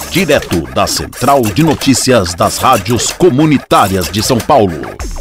direto da Central de Notícias das Rádios Comunitárias de São Paulo.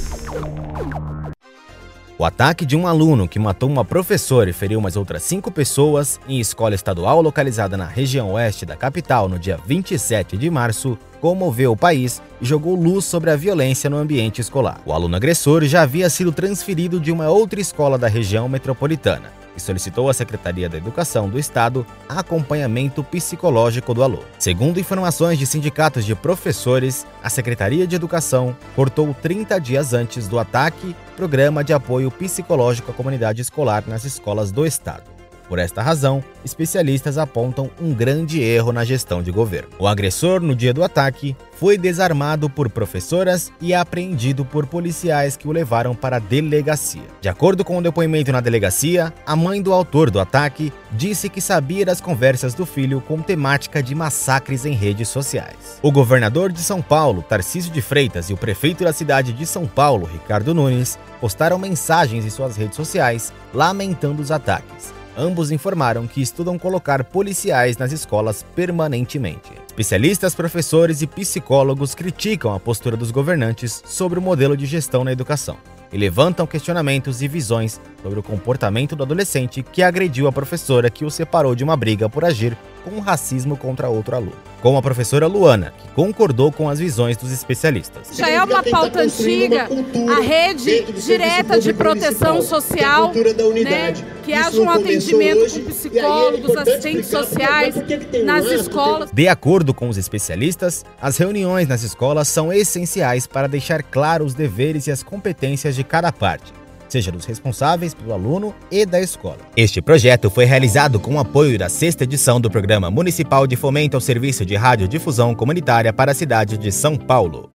O ataque de um aluno que matou uma professora e feriu mais outras 5 pessoas em escola estadual localizada na região oeste da capital no dia 27 de março comoveu o país e jogou luz sobre a violência no ambiente escolar. O aluno agressor já havia sido transferido de uma outra escola da região metropolitana e solicitou à Secretaria da Educação do Estado acompanhamento psicológico do aluno. Segundo informações de sindicatos de professores, a Secretaria de Educação cortou 30 dias antes do ataque programa de apoio psicológico à comunidade escolar nas escolas do Estado. Por esta razão, especialistas apontam um grande erro na gestão de governo. O agressor, no dia do ataque, foi desarmado por professoras e apreendido por policiais que o levaram para a delegacia. De acordo com o depoimento na delegacia, a mãe do autor do ataque disse que sabia das conversas do filho com temática de massacres em redes sociais. O governador de São Paulo, Tarcísio de Freitas, e o prefeito da cidade de São Paulo, Ricardo Nunes, postaram mensagens em suas redes sociais lamentando os ataques. Ambos informaram que estudam colocar policiais nas escolas permanentemente. Especialistas, professores e psicólogos criticam a postura dos governantes sobre o modelo de gestão na educação e levantam questionamentos e visões sobre o comportamento do adolescente que agrediu a professora que o separou de uma briga por agir com racismo contra outro aluno. Como a professora Luana, que concordou com as visões dos especialistas. Já é uma pauta antiga, a rede direta de proteção social, né, que haja um atendimento com psicólogos, assistentes sociais nas escolas. De acordo com os especialistas, as reuniões nas escolas são essenciais para deixar claro os deveres e as competências de cada parte, seja dos responsáveis pelo aluno e da escola. Este projeto foi realizado com o apoio da 6ª edição do Programa Municipal de Fomento ao Serviço de Radiodifusão Comunitária para a cidade de São Paulo.